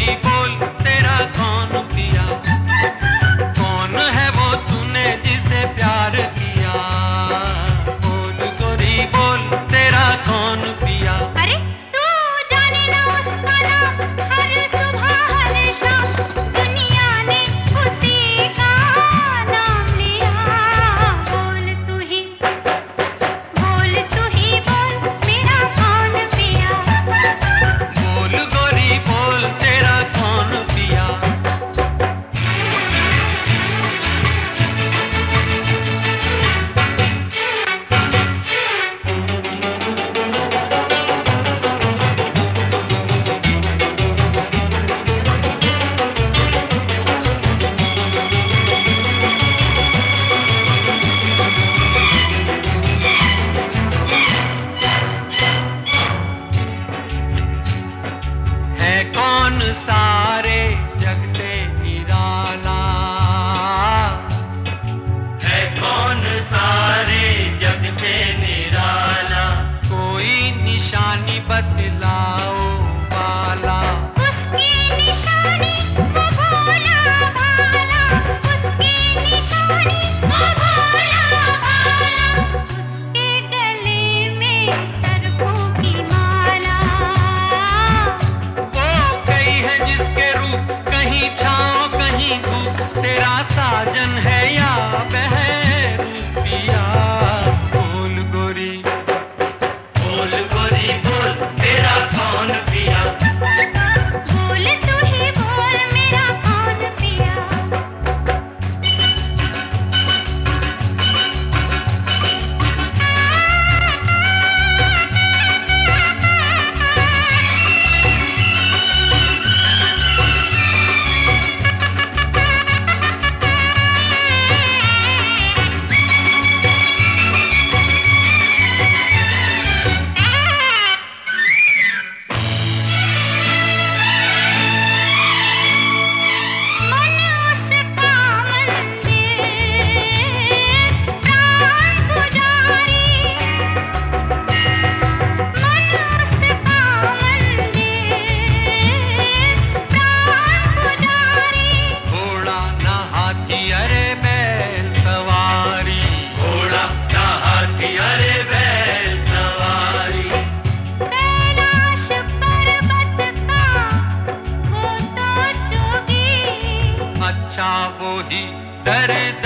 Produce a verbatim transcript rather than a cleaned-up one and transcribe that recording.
गोरी बोल तेरा कौन पिया, कौन है वो तूने जिसे प्यार किया। बोल गोरी बोल तेरा कौन पिया। अरे तू जाने ना उसका नाम, हर सुबह हर शाम दुनिया ने उसी का नाम लिया। बोल तू ही बोल तू ही बोल मेरा कौन पिया। बोल गोरी बोल तेरा कौन पिया। है कौन सारे जग से निराला, है कौन सारे जग से निराला। कोई निशानी बतलाओ वाला, उसकी निशानी वो भोला भाला, उसकी निशानी वो भोला भाला। उसके गले में सरकों की माला, वो कहीं है जिसके रूप कहीं छाँव कहीं धूप। तेरा साजन है या बहरूपिया। बोल गोरी बोल गोरी बोल तेरा कौन पिया। बोल तू ही बोल मेरा कौन पिया। मन उसका मंदिर, प्राण पुजारी। मन उसका मंदिर, प्राण पुजारी। घोड़ा ना हाथी अरे बैल सवारी, घोड़ा ना हाथी अरे बैल सवारी। कैलाश पर्वत का वो तो जोगी, अच्छा वो ही दर्द